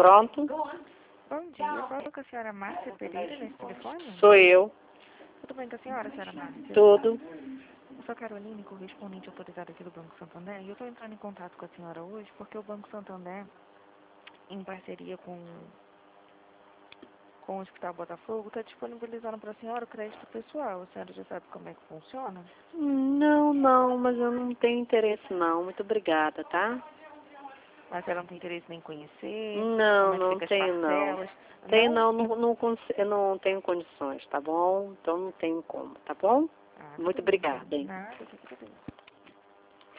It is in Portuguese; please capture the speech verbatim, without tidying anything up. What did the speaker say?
Pronto? Bom dia, eu falo com a senhora Márcia Pereira nesse telefone? Sou eu. Tudo bem com a senhora, senhora Márcia? Tudo. Eu sou a Caroline, correspondente autorizada aqui do Banco Santander, e eu estou entrando em contato com a senhora hoje porque o Banco Santander, em parceria com, com o Hospital Botafogo, está disponibilizando para a senhora o crédito pessoal. A senhora já sabe como é que funciona? Não, não, mas eu não tenho interesse não. Muito obrigada, tá? Mas ela não tem interesse nem em conhecer, Não, como é que não fica as tenho não. parcelas. Tenho Não? não, não, não, cons- eu não tenho condições, tá bom? Então não tenho como, tá bom? Ah, Muito tudo bem, então. obrigada, hein? Nada, que agradeço.